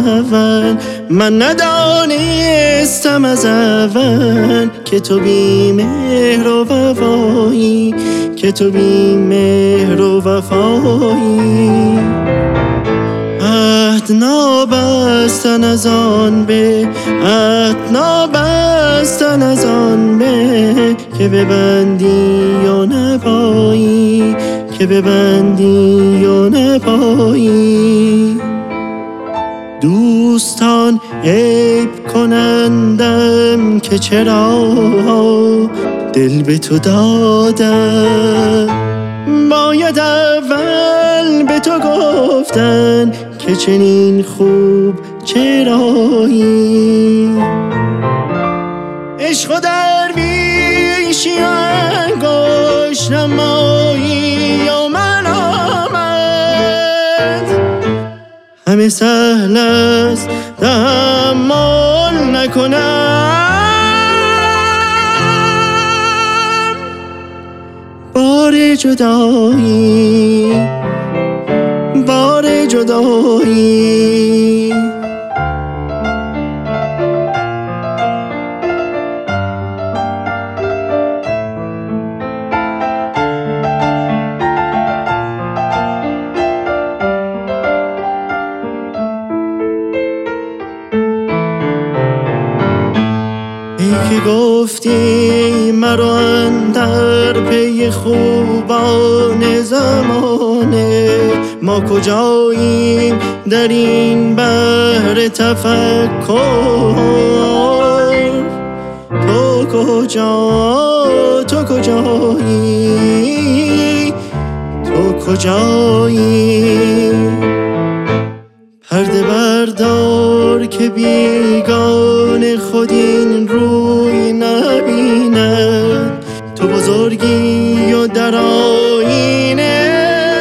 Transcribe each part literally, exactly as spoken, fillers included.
اول. من ندانستم از اول که تو بی مهر و وفایی، که تو بی مهر و وفایی. عهد نابستن از آن به، عهد نابستن از آن به، که ببندی و نپایی، که ببندی و نپایی. دوستان عیب کنندم که چرا دل به تو دادم، باید اول به تو گفتن که چنین خوب چرایی. عشق و درویشی و انگشت نمایی و ملامت، همه سهل است تحمل نکنم. بار جدایی، بار جدایی. ای که گفتی مرا اندر پی خوبان زمانه، ما کجاییم در این بحر تفکر؟ تو کجا، تو کجایی، تو کجایی؟ پرده بردار که بیگان خود این روی نبیند، تو بزرگی و در آینه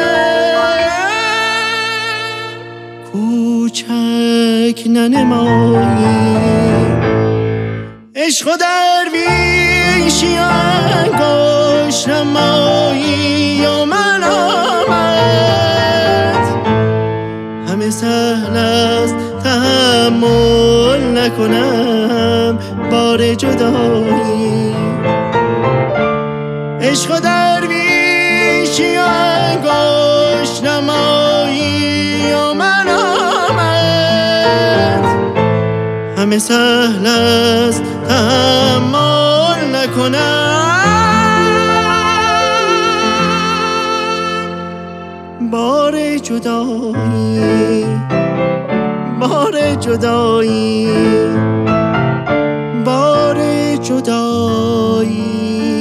کوچک ننمایی. عشق و درویشی و انگشت نمایی و ملامت، همه سهل است تحمل نکنم بار جدایی. عشق و درویشی و انگشت نمایی و ملامت، همه سهل است تحمل نکنم بار جدایی، بار جدایی، بار جدایی.